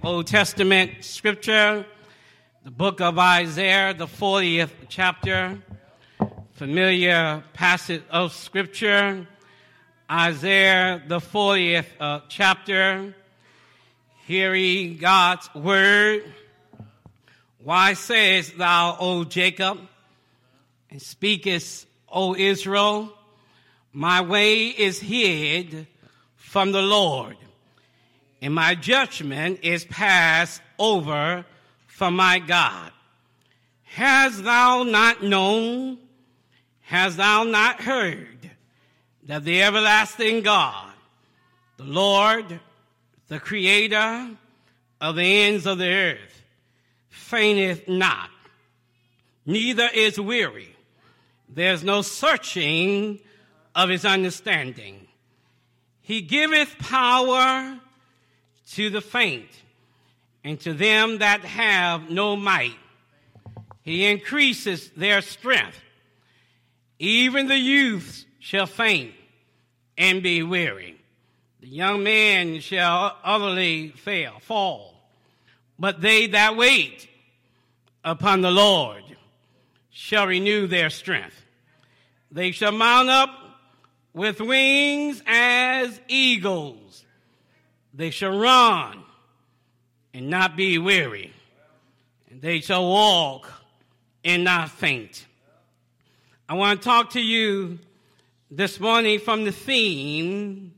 Old Testament scripture, the book of Isaiah, the 40th chapter, familiar passage of scripture, Isaiah, the 40th chapter. Hear ye God's word. Why sayest thou, O Jacob, and speakest, O Israel, my way is hid from the Lord, and my judgment is passed over from my God. Hast thou not known, hast thou not heard, that the everlasting God, the Lord, the creator of the ends of the earth, fainteth not, neither is weary. There's no searching of his understanding. He giveth power to the faint, and to them that have no might. He increases their strength. Even the youths shall faint and be weary. The young men shall utterly fall. But they that wait upon the Lord shall renew their strength. They shall mount up with wings as eagles. They shall run and not be weary, and they shall walk and not faint. I want to talk to you this morning from the theme,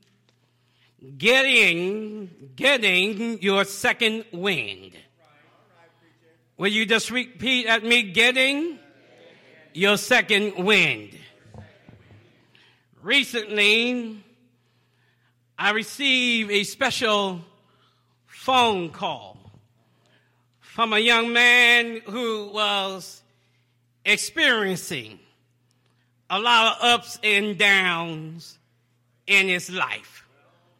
getting your second wind. Will you just repeat at me, getting your second wind? Recently, I received a special phone call from a young man who was experiencing a lot of ups and downs in his life.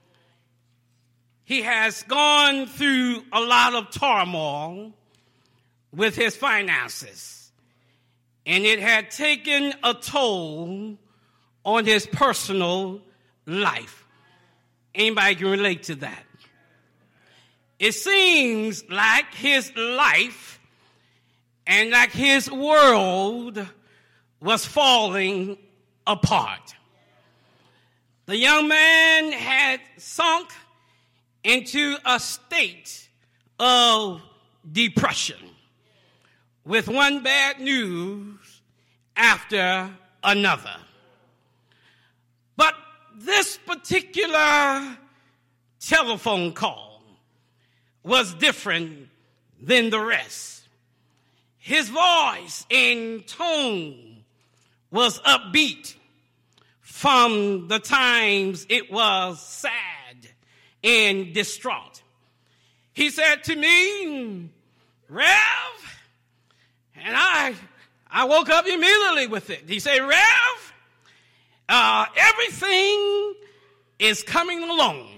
He has gone through a lot of turmoil with his finances, and it had taken a toll on his personal life. Anybody can relate to that? It seems like his life and like his world was falling apart. The young man had sunk into a state of depression with one bad news after another. But this particular telephone call was different than the rest. His voice and tone was upbeat from the times it was sad and distraught. He said to me, Rev, and I woke up immediately with it. He said, Rev, everything is coming along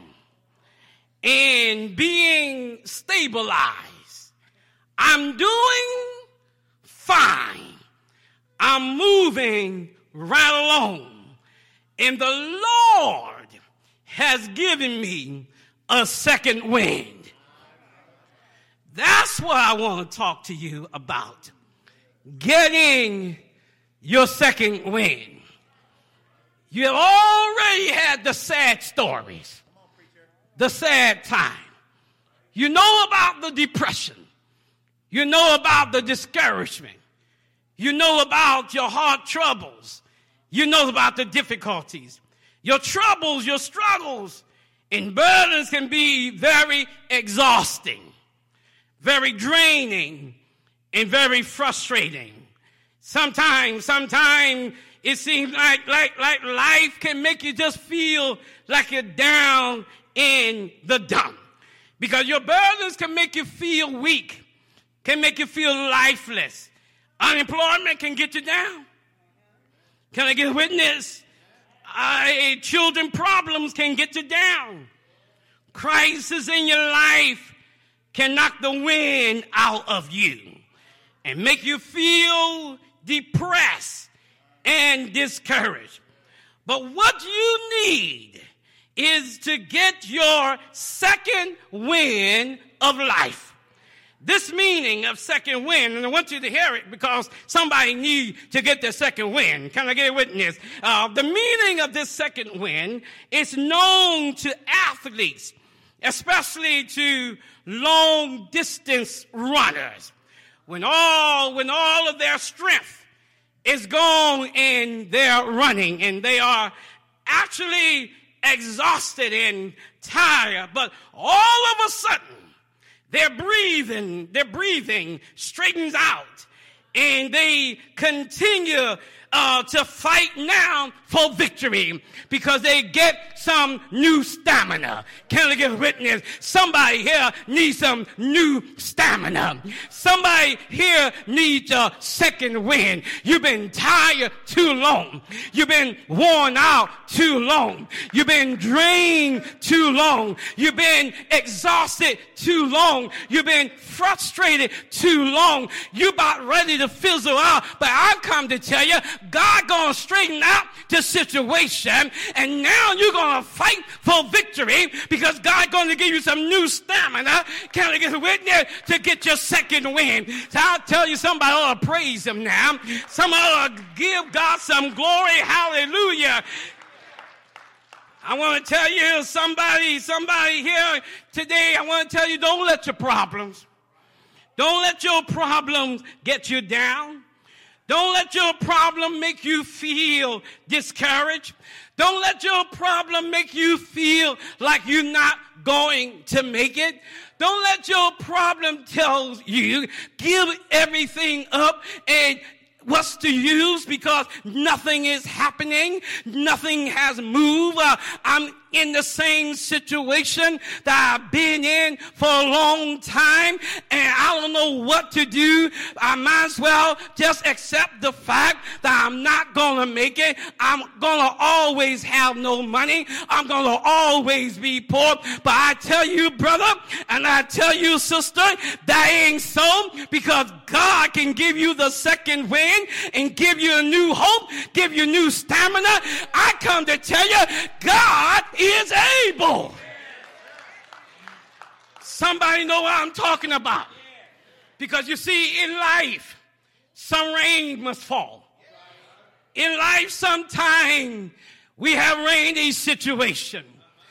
and being stabilized. I'm doing fine. I'm moving right along. And the Lord has given me a second wind. That's what I want to talk to you about. Getting your second wind. You have already had the sad stories, the sad time. You know about the depression. You know about the discouragement. You know about your heart troubles. You know about the difficulties. Your troubles, your struggles, and burdens can be very exhausting, very draining, and very frustrating. Sometimes it seems like life can make you just feel like you're down in the dump. Because your burdens can make you feel weak, can make you feel lifeless. Unemployment can get you down. Can I get a witness? Children problems can get you down. Crisis in your life can knock the wind out of you and make you feel depressed and discouraged. But what you need is to get your second wind of life. This meaning of second wind, and I want you to hear it because somebody needs to get their second wind. Can I get a witness? The meaning of this second wind is known to athletes, especially to long distance runners. When all of their strength is gone in their running and they are actually exhausted and tired, but all of a sudden, their breathing straightens out, and they continue to fight now for victory because they get some new stamina. Can I get a witness? Somebody here needs some new stamina. Somebody here needs a second wind. You've been tired too long. You've been worn out too long. You've been drained too long. You've been exhausted too long. You've been frustrated too long. You're about ready to fizzle out. But I've come to tell you, God gonna straighten out the situation, and now you're gonna fight for victory because God gonna give you some new stamina. Can I get a witness to get your second wind? So I'll tell you, somebody ought to praise him now. Somebody ought to give God some glory. Hallelujah. I want to tell you, somebody here today, I want to tell you, don't let your problems get you down. Don't let your problem make you feel discouraged. Don't let your problem make you feel like you're not going to make it. Don't let your problem tell you, give everything up and what's the use because nothing is happening. Nothing has moved. I'm in the same situation that I've been in for a long time, and I don't know what to do. I might as well just accept the fact that I'm not going to make it. I'm going to always have no money. I'm going to always be poor. But I tell you, brother, and I tell you, sister, that ain't so, because God can give you the second wind and give you a new hope, give you new stamina. I come to tell you, God is able. Somebody know what I'm talking about. Because you see, in life, some rain must fall. In life, sometime we have rainy situation.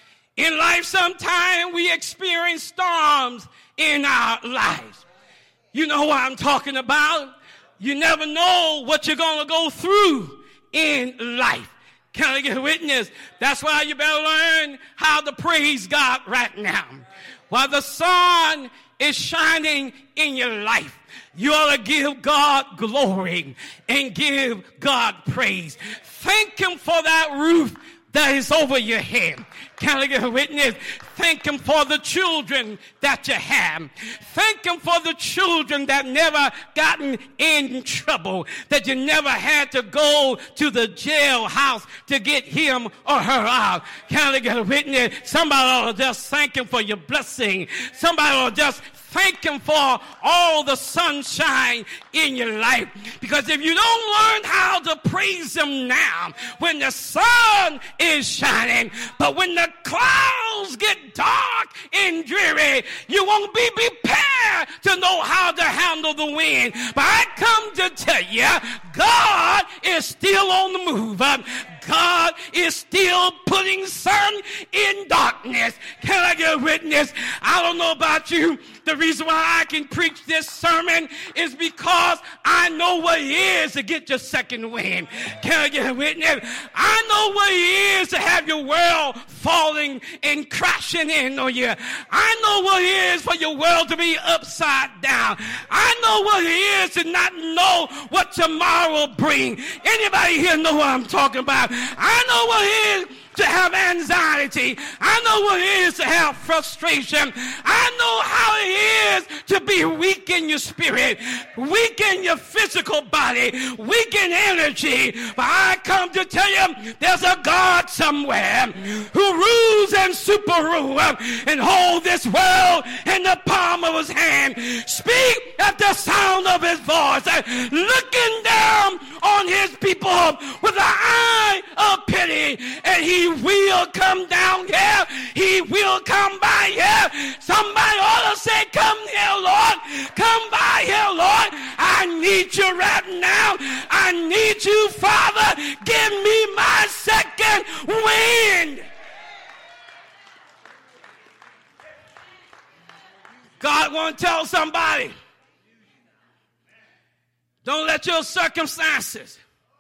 In life, sometime we experience storms in our lives. You know what I'm talking about. You never know what you're going to go through in life. Can I get a witness? That's why you better learn how to praise God right now. While the sun is shining in your life, you ought to give God glory and give God praise. Thank him for that roof that is over your head. Can I get a witness? Thank him for the children that you have. Thank him for the children that never gotten in trouble, that you never had to go to the jailhouse to get him or her out. Can I get a witness? Somebody ought to just thank him for your blessing. Somebody ought to just thank him for all the sunshine in your life. Because if you don't learn how to praise him now, when the sun is shining, but when the clouds get dark and dreary, you won't be prepared to know how to handle the wind. But I come to tell you, God is still on the move. God is still putting sun in darkness. Can I get a witness? I don't know about you. The reason why I can preach this sermon is because I know what it is to get your second wind. Can I get a witness? I know what it is to have your world falling and crashing in on you. I know what it is for your world to be upside down. I know what it is to not know what tomorrow will bring. Anybody here know what I'm talking about? I know what it is to have anxiety. I know what it is to have frustration. I know how it is to be weak in your spirit, weak in your physical body, weak in energy. But I come to tell you, there's a God somewhere who rules and super rules and holds this world in the palm of his hand. Speak at the sound of his voice, looking down on his people with an eye of pity and that he will come down here. He will come by here. Somebody ought to say, come here, Lord. Come by here, Lord. I need you right now. I need you, Father. Give me my second wind. God want to tell somebody, don't let your circumstances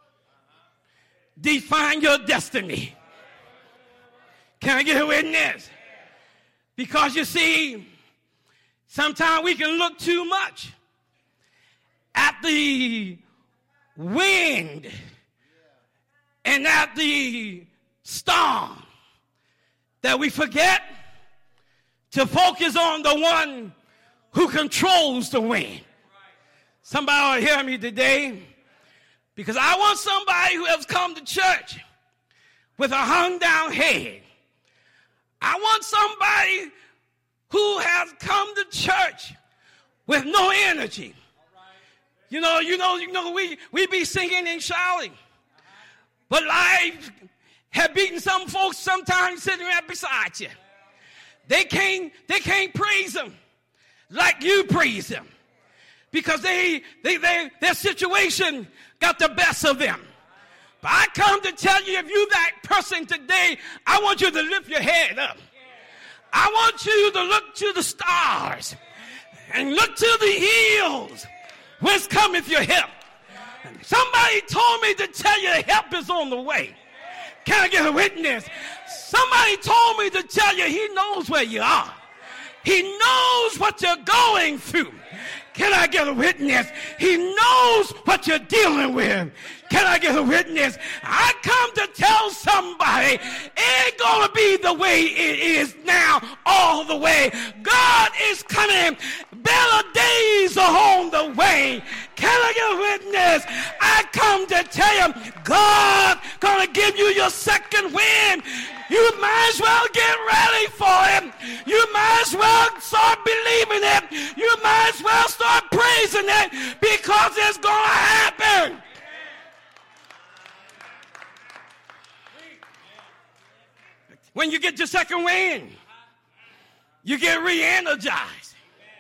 define your destiny. Can I get a witness? Because you see, sometimes we can look too much at the wind and at the storm that we forget to focus on the one who controls the wind. Somebody ought to hear me today, because I want somebody who has come to church with a hung down head. I want somebody who has come to church with no energy. You know, we be singing and shouting, but life have beaten some folks sometimes sitting right beside you. They can't praise him like you praise him, because their situation got the best of them. But I come to tell you, if you that person today, I want you to lift your head up. I want you to look to the stars and look to the hills. Whence cometh your help? Somebody told me to tell you help is on the way. Can I get a witness? Somebody told me to tell you he knows where you are. He knows what you're going through. Can I get a witness? He knows what you're dealing with. Can I get a witness? I come to tell somebody it ain't going to be the way it is now all the way. God is coming. Better days are on the way. Can I get a witness? I come to tell you, God going to give you your second wind. You might as well get ready for it. You might as well start believing it. You might as well start praising it, because it's going to happen. When you get your second wind, you get re-energized,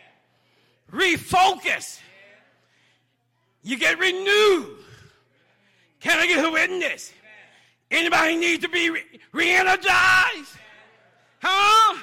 refocused, you get renewed. Can I get a witness? Anybody need to be re-energized? Huh?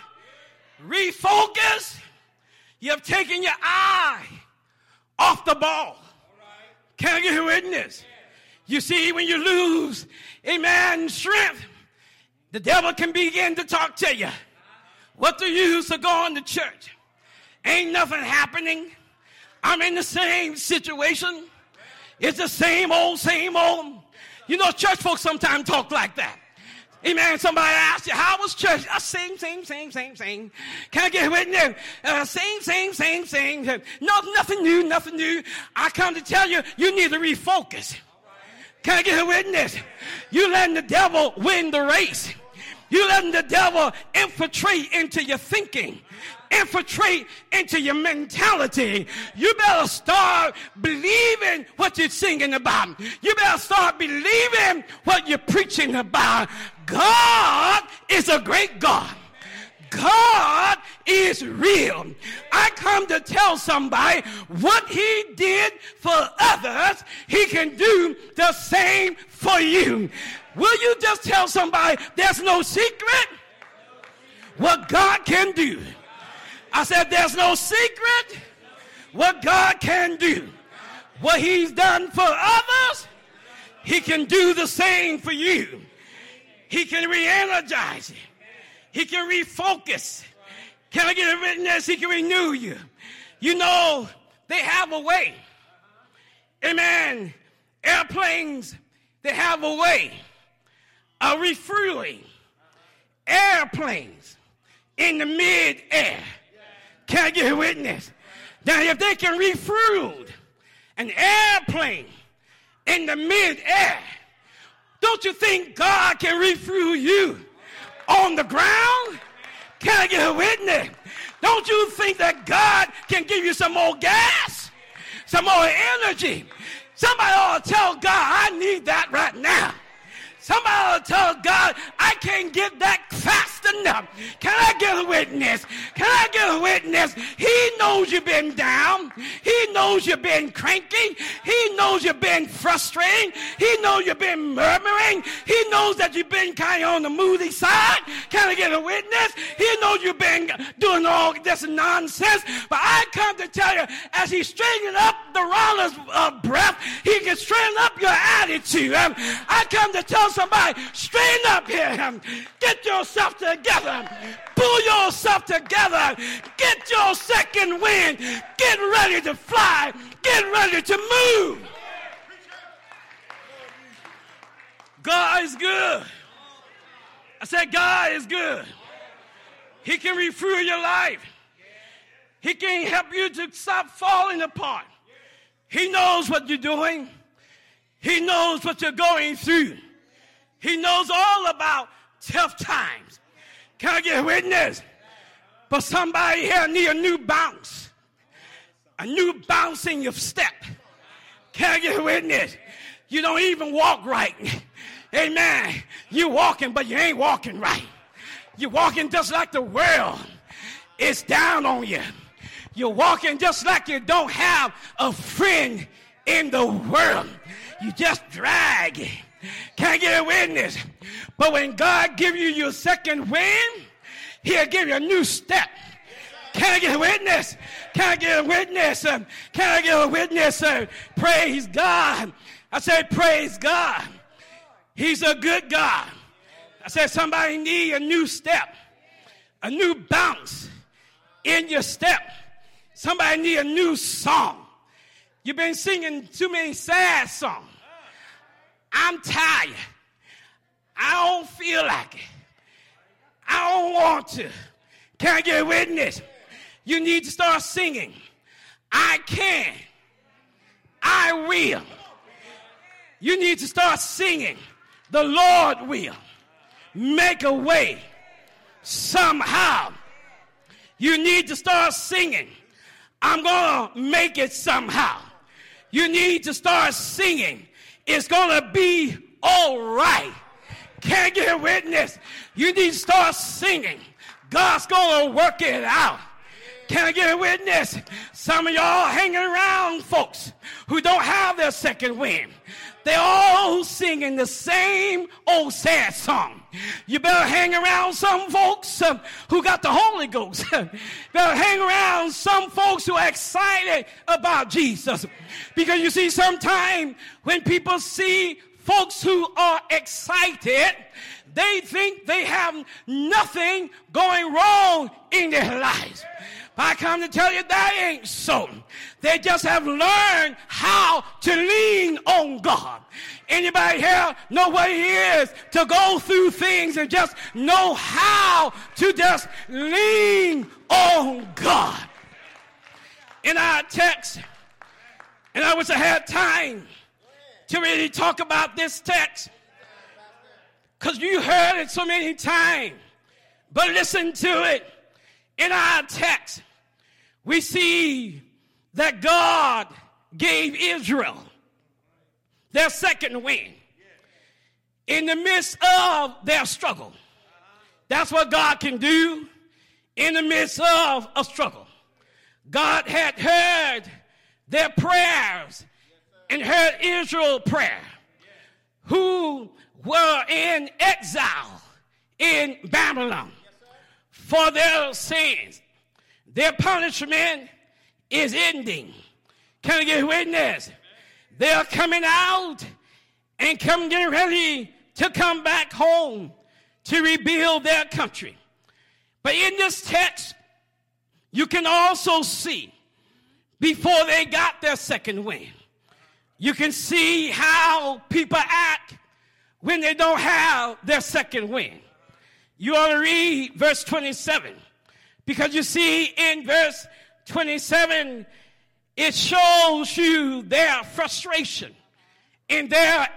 Refocus. You have taken your eye off the ball. Can I get a witness? You see, when you lose, amen, strength, the devil can begin to talk to you. What the use of going to church? Ain't nothing happening. I'm in the same situation. It's the same old, same old. You know, church folks sometimes talk like that. Amen. Somebody asks you, how was church? Same. Can I get a witness? Same. No, nothing new. I come to tell you, you need to refocus. Can I get a witness? You letting the devil win the race. You letting the devil infiltrate into your thinking, infiltrate into your mentality. You better start believing what you're singing about. You better start believing what you're preaching about. God is a great God. God is real. I come to tell somebody what he did for others, he can do the same for you. Will you just tell somebody there's no secret what God can do? I said there's no secret what God can do. What he's done for others, he can do the same for you. He can re-energize you. He can refocus. Can I get a witness? He can renew you. You know, they have a way. Amen. Airplanes, they have a way of refueling airplanes in the mid-air. Can I get a witness? Now, if they can refuel an airplane in the mid-air, don't you think God can refuel you on the ground? Can I get a witness? Don't you think that God can give you some more gas, some more energy? Somebody ought to tell God, I need that right now. Somebody ought to tell God, I can't get that fast enough. Can I get a witness? Can I get a witness? He knows you've been down. He knows you've been cranky. He knows you've been frustrating. He knows you've been murmuring. He knows that you've been kind of on the moody side. Can I get a witness? He knows you've been doing all this nonsense. But I come to tell you, as he straightened up the roller's breath, he can straighten up your attitude. I come to tell somebody, straighten up here. Get yourself together. Pull yourself together. Get your second wind. Get ready to fly. Get ready to move. God is good. I said God is good. He can refuel your life. He can help you to stop falling apart. He knows what you're doing. He knows what you're going through. He knows all about tough times. Can I get a witness? But somebody here need a new bounce. A new bounce in your step. Can I get a witness? You don't even walk right. Amen. You're walking, but you ain't walking right. You're walking just like the world is down on you. You're walking just like you don't have a friend in the world. You just drag. Can I get a witness? But when God gives you your second wind, he'll give you a new step. Can I get a witness? Can I get a witness? Can I get a witness? Praise God. I said, praise God. He's a good God. I said, somebody need a new step, a new bounce in your step. Somebody need a new song. You've been singing too many sad songs. I'm tired. I don't feel like it. I don't want to. Can I get a witness? You need to start singing. I can. I will. You need to start singing. The Lord will make a way somehow. You need to start singing. I'm going to make it somehow. You need to start singing. It's going to be all right. Can't get a witness. You need to start singing. God's going to work it out. Can I get a witness? Some of y'all hanging around folks who don't have their second wind. They're all singing the same old sad song. You better hang around some folks who got the Holy Ghost. Better hang around some folks who are excited about Jesus. Because you see, sometimes when people see folks who are excited, they think they have nothing going wrong in their lives. But I come to tell you that ain't so. They just have learned how to lean on God. Anybody here know what it is to go through things and just know how to just lean on God? In our text, and I wish I had time to really talk about this text, because you heard it so many times, but listen to it. In our text, we see that God gave Israel their second wind in the midst of their struggle. That's what God can do in the midst of a struggle. God had heard their prayers and heard Israel's prayer, who were in exile in Babylon for their sins. Their punishment is ending. Can I get a witness? They're coming out and getting ready to come back home to rebuild their country. But in this text, you can also see before they got their second wind, you can see how people act when they don't have their second wind. You ought to read verse 27, because you see in verse 27, it shows you their frustration and their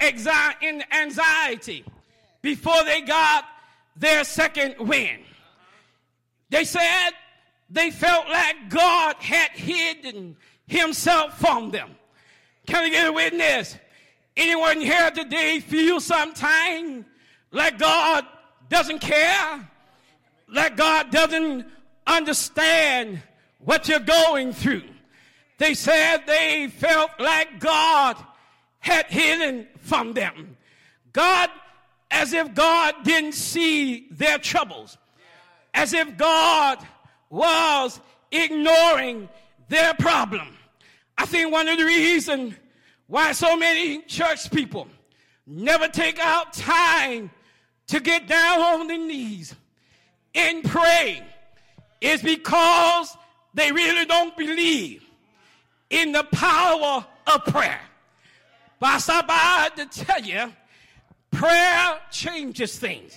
anxiety before they got their second wind. They said they felt like God had hidden himself from them. Can I get a witness? Anyone here today feel sometime like God doesn't care, that God doesn't understand what you're going through. They said they felt like God had hidden from them. God, as if God didn't see their troubles. As if God was ignoring their problem. I think one of the reasons why so many church people never take out time to get down on their knees and pray is because they really don't believe in the power of prayer. But I stop by to tell you, prayer changes things.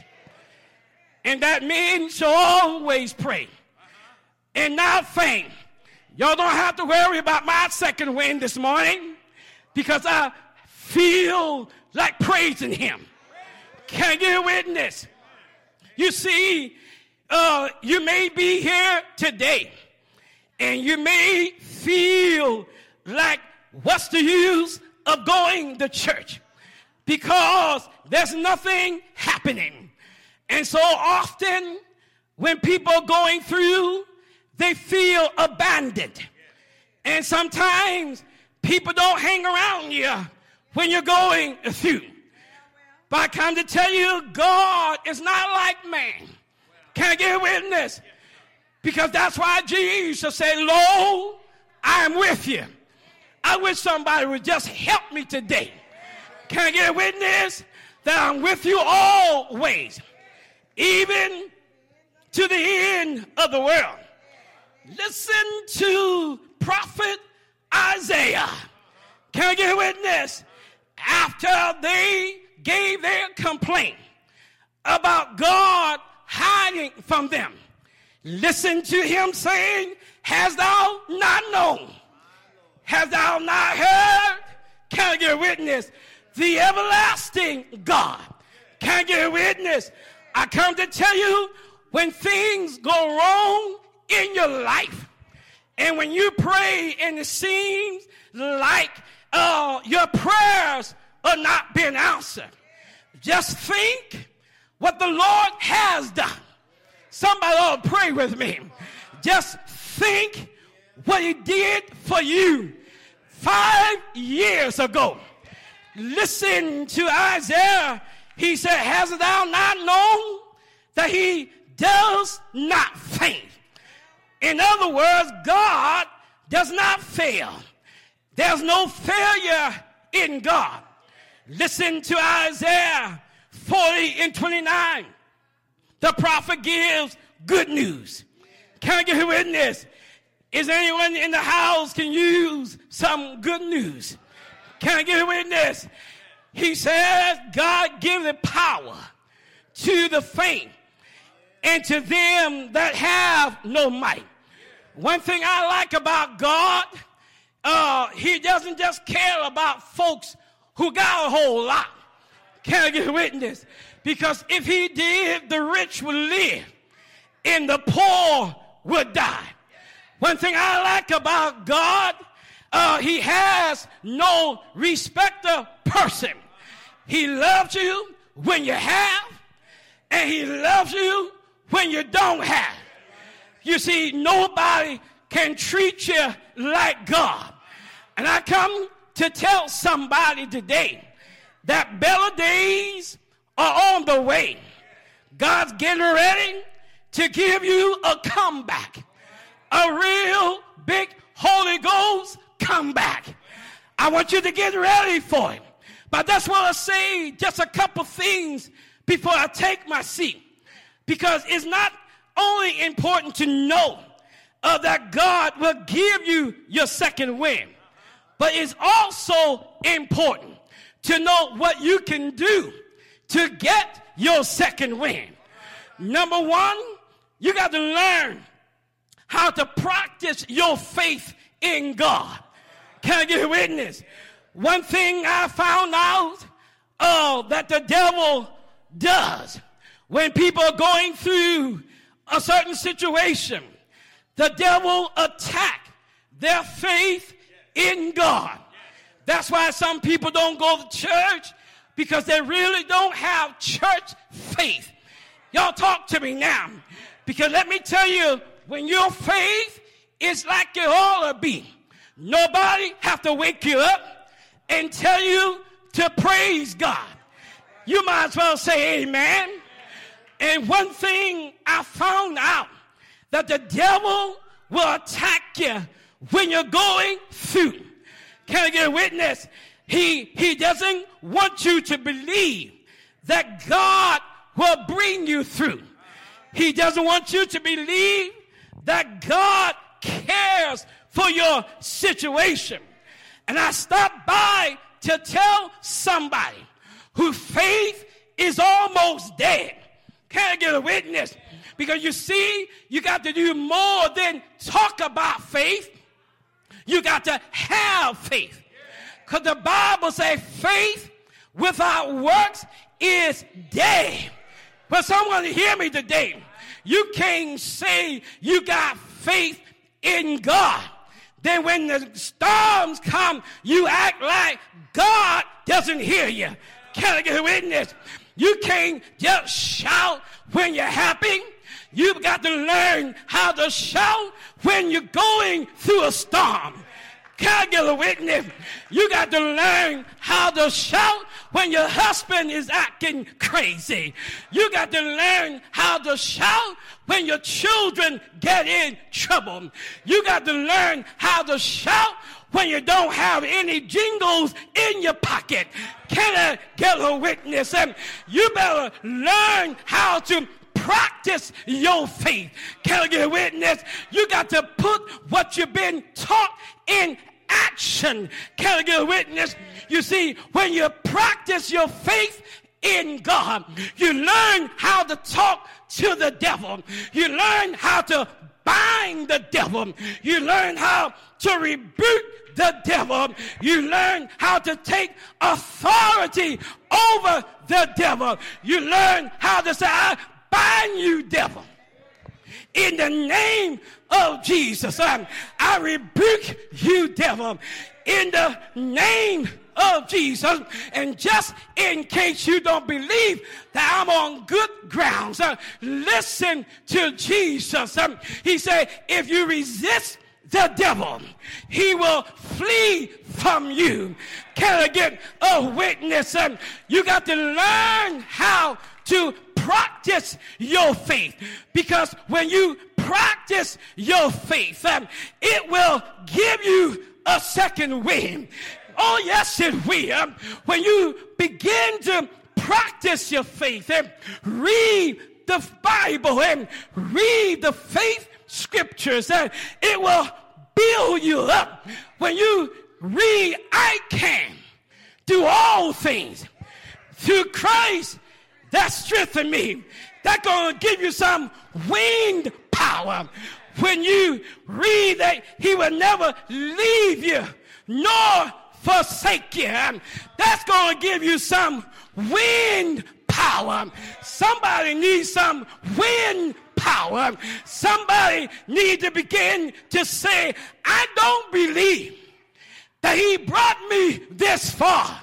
And that means you always pray and not faint. Y'all don't have to worry about my second wind this morning because I feel like praising him. Can I get a witness? You see, you may be here today and you may feel like, what's the use of going to church? Because there's nothing happening. And so often when people are going through, they feel abandoned. And sometimes people don't hang around you when you're going through. But I come to tell you, God is not like man. Can I get a witness? Because that's why Jesus said, lo, I am with you. I wish somebody would just help me today. Can I get a witness that I'm with you always, even to the end of the world? Listen to prophet Isaiah. Can I get a witness? After they gave their complaint about God hiding from them, listen to him saying, hast thou not known? Hast thou not heard? Can I get a witness? The everlasting God. Can I get a witness? I come to tell you, when things go wrong in your life, and when you pray and it seems like your prayers are not being answered, just think what the Lord has done. Somebody ought to pray with me. Just think what he did for you 5 years ago. Listen to Isaiah. He said, hast thou not known that he does not faint? In other words, God does not fail. There's no failure in God. Listen to Isaiah 40:29. The prophet gives good news. Can I get a witness? Is anyone in the house can use some good news? Can I get a witness? He says, God giveth power to the faint and to them that have no might. One thing I like about God, he doesn't just care about folks who got a whole lot. Can I get a witness? Because if he did, the rich would live and the poor would die. One thing I like about God, he has no respect of person. He loves you when you have, and he loves you when you don't have. You see, nobody can treat you like God. And I come to tell somebody today that better days are on the way. God's getting ready to give you a comeback, a real big Holy Ghost comeback. I want you to get ready for it. But that's what I say, just a couple things before I take my seat. Because it's not only important to know that God will give you your second wind, but it's also important to know what you can do to get your second wind. Number one, you got to learn how to practice your faith in God. Can I get a witness? One thing I found out that the devil does when people are going through a certain situation, the devil attack their faith in God. That's why some people don't go to church, because they really don't have church faith. Y'all talk to me now. Because let me tell you, when your faith is like it ought to be, nobody have to wake you up and tell you to praise God. You might as well say amen. And one thing I found out, that the devil will attack you when you're going through. Can I get a witness? He doesn't want you to believe that God will bring you through. He doesn't want you to believe that God cares for your situation. And I stopped by to tell somebody whose faith is almost dead. Can I get a witness? Because you see, you got to do more than talk about faith. You got to have faith. Because the Bible says faith without works is dead. But someone hear me today. You can't say you got faith in God. Then when the storms come, you act like God doesn't hear you. Can I get a witness? You can't just shout when you're happy. You've got to learn how to shout when you're going through a storm. Can I get a witness? You got to learn how to shout when your husband is acting crazy. You got to learn how to shout when your children get in trouble. You got to learn how to shout when you don't have any jingles in your pocket. Can I get a witness? And you better learn how to practice your faith. Can I get a witness? You got to put what you've been taught in action. Can I get a witness? You see, when you practice your faith in God, you learn how to talk to the devil. You learn how to bind the devil. You learn how to rebuke the devil. You learn how to take authority over the devil. You learn how to say, I bind you, devil. In the name of Jesus, I rebuke you, devil. In the name of Jesus. And just in case you don't believe that I'm on good grounds, listen to Jesus. He said, if you resist the devil, he will flee from you. Can I get a witness? You got to learn how to practice your faith, because when you practice your faith, it will give you a second wind. Oh yes, it will. When you begin to practice your faith and read the Bible and read the faith scriptures, it will build you up. When you read, I can do all things through Christ that strengthen me, that's going to give you some wind power. When you read that he will never leave you nor forsake you, that's going to give you some wind power. Somebody needs some wind power. Somebody needs to begin to say, I don't believe that he brought me this far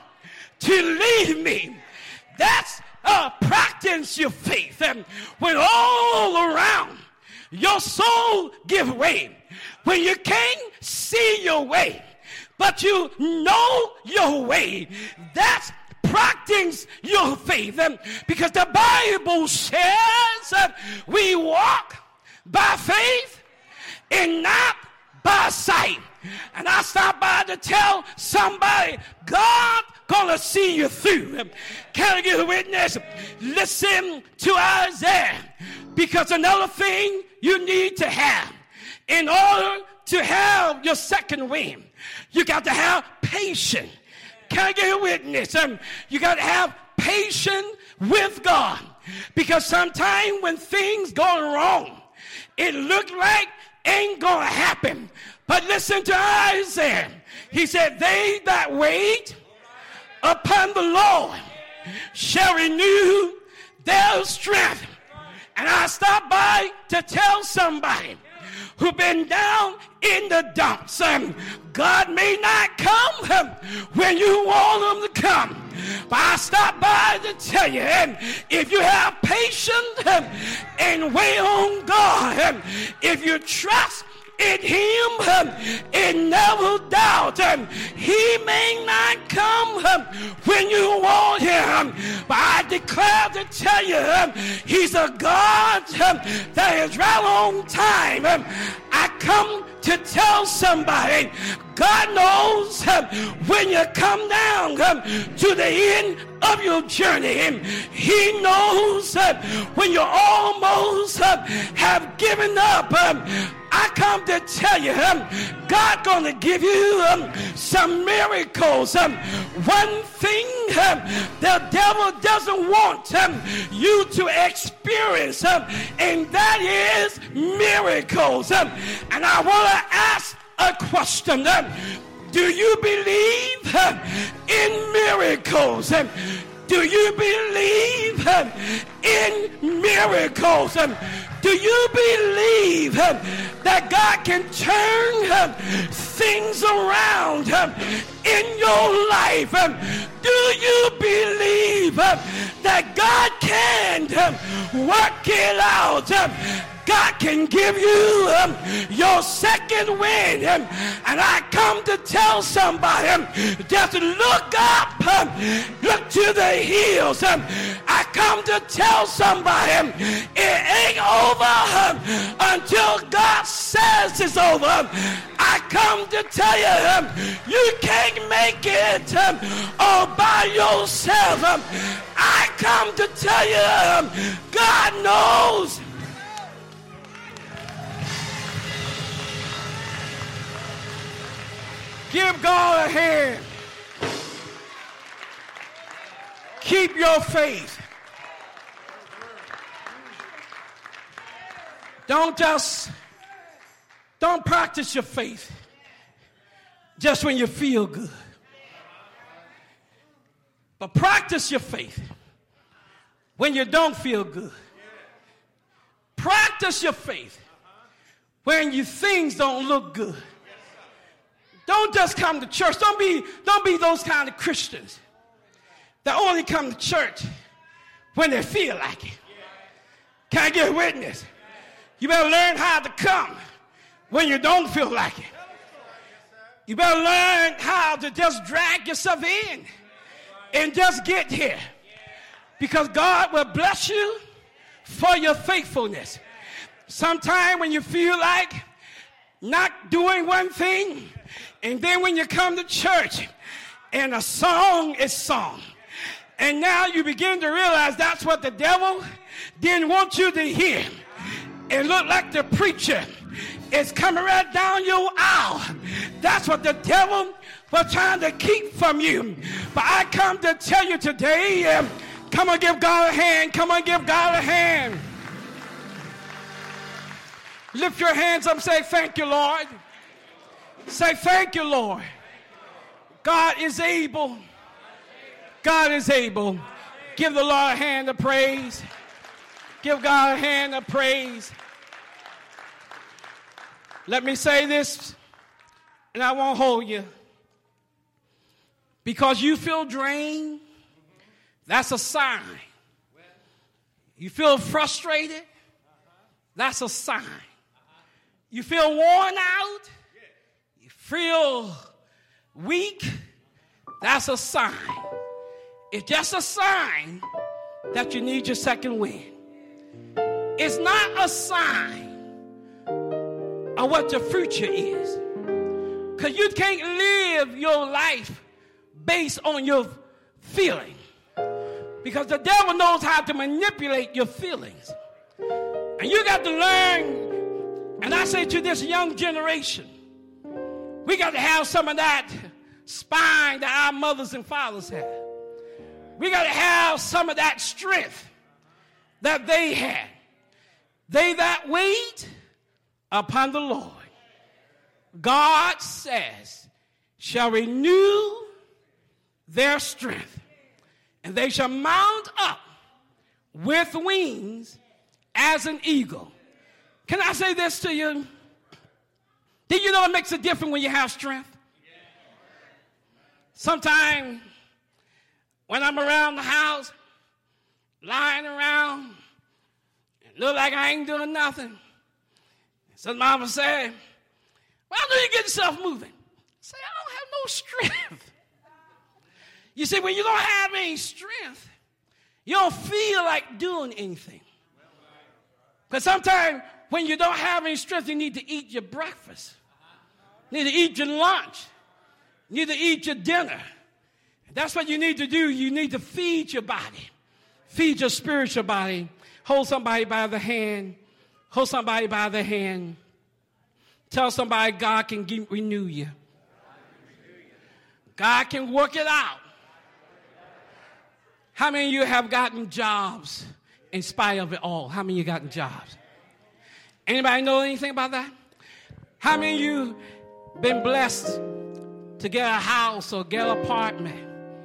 to leave me. That's practice your faith. And when all around your soul give way, when you can't see your way, but you know your way, that's practice your faith. Because the Bible says that we walk by faith and not by sight. And I stopped by to tell somebody, God gonna see you through. Can I get a witness? Listen to Isaiah, because another thing you need to have in order to have your second wind, you got to have patience. Can I get a witness? You got to have patience with God, because sometimes when things go wrong, it look like ain't gonna happen. But listen to Isaiah. He said, they that wait upon the Lord shall renew their strength. And I stopped by to tell somebody who've been down in the dumps. God may not come when you want him to come. But I stop by to tell you, if you have patience and wait on God, if you trust in him and never doubt, he may not come when you want him. But I declare to tell you, he's a God that is right on time. I come to tell somebody, God knows when you come down to the end of your journey. He knows when you almost have given up. I come to tell you, God's going to give you some miracles. One thing the devil doesn't want you to experience, and that is miracles. And I want to ask a question. Do you believe in miracles? Do you believe in miracles? Do you believe that God can turn things around in your life? Do you believe that God can work it out? God can give you your second wind. And I come to tell somebody, just look up, look to the hills. I come to tell somebody, it ain't over until God says it's over. I come to tell you, you can't make it all by yourself. I come to tell you, God knows. Give God a hand. Keep your faith. Don't practice your faith just when you feel good. But practice your faith when you don't feel good. Practice your faith when things don't look good. Don't just come to church. Don't be those kind of Christians that only come to church when they feel like it. Can I get a witness? You better learn how to come when you don't feel like it. You better learn how to just drag yourself in and just get here. Because God will bless you for your faithfulness. Sometime when you feel like not doing one thing, and then when you come to church and a song is sung, and now you begin to realize that's what the devil didn't want you to hear. It looked like the preacher is coming right down your aisle. That's what the devil was trying to keep from you. But I come to tell you today, come on, give God a hand. Come on, give God a hand. Lift your hands up and say, thank you, Lord. Say, thank you, Lord. God is able. God is able. Give the Lord a hand of praise. Give God a hand of praise. Let me say this, and I won't hold you. Because you feel drained, that's a sign. You feel frustrated, that's a sign. You feel worn out, you feel weak, that's a sign. It's just a sign that you need your second wind. It's not a sign of what the future is. Because you can't live your life based on your feeling. Because the devil knows how to manipulate your feelings. And you got to learn, and I say to this young generation, we got to have some of that spine that our mothers and fathers had. We got to have some of that strength that they had. They that wait upon the Lord, God says, shall renew their strength, and they shall mount up with wings as an eagle. Can I say this to you? Did you know it makes a difference when you have strength? Sometimes when I'm around the house, lying around, and look like I ain't doing nothing, so mama said, well, I know you get yourself moving. I say, I don't have no strength. You see, when you don't have any strength, you don't feel like doing anything. Because sometimes when you don't have any strength, you need to eat your breakfast. You need to eat your lunch. You need to eat your dinner. That's what you need to do. You need to feed your body. Feed your spiritual body. Hold somebody by the hand. Hold somebody by the hand. Tell somebody God can renew you. God can work it out. How many of you have gotten jobs in spite of it all? How many of you gotten jobs? Anybody know anything about that? How many of you been blessed to get a house or get an apartment?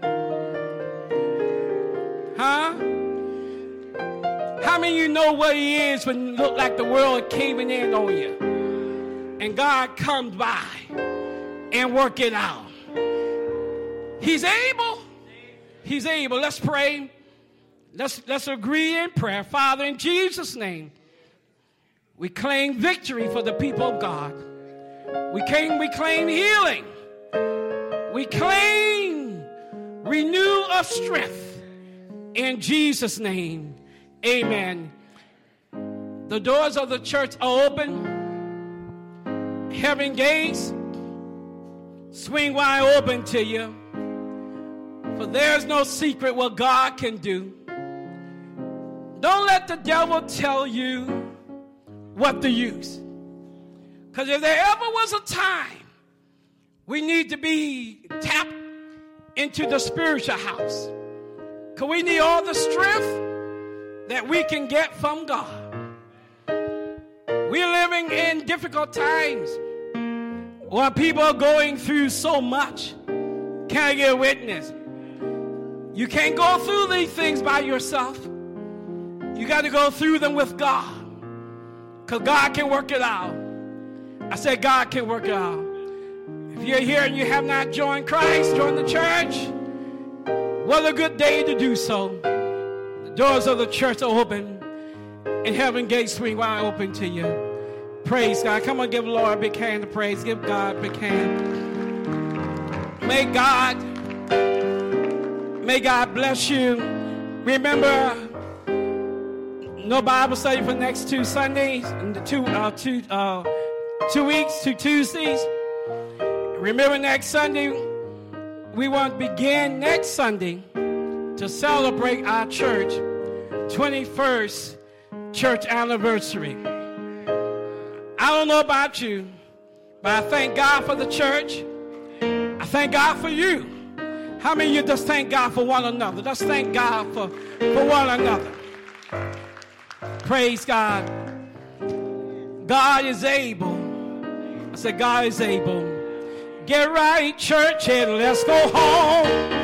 Huh? How many of you know what he is when it look like the world caving in on you? And God comes by and work it out. He's able. He's able. Let's pray. Let's agree in prayer. Father, in Jesus' name, we claim victory for the people of God. We claim healing. We claim renew of strength. In Jesus' name, amen. The doors of the church are open. Heaven gates swing wide open to you. For there's no secret what God can do. Don't let the devil tell you what to use. Because if there ever was a time we need to be tapped into the spiritual house, because we need all the strength that we can get from God. We're living in difficult times where people are going through so much. Can I get a witness? You can't go through these things by yourself. You got to go through them with God. Because God can work it out. I said God can work it out. If you're here and you have not joined Christ, join the church. What a good day to do so. The doors of the church are open. And heaven gates swing wide open to you. Praise God. Come on, give the Lord a big hand of praise. Give God a big hand. May God bless you. Remember, no Bible study for the next 2 Sundays, and 2 weeks, 2 Tuesdays. Remember, next Sunday, we want to begin next Sunday to celebrate our church 21st church anniversary. I don't know about you, but I thank God for the church. I thank God for you. How many of you just thank God for one another? Just thank God for one another. Praise God. God is able. I said God is able. Get right, church, and let's go home.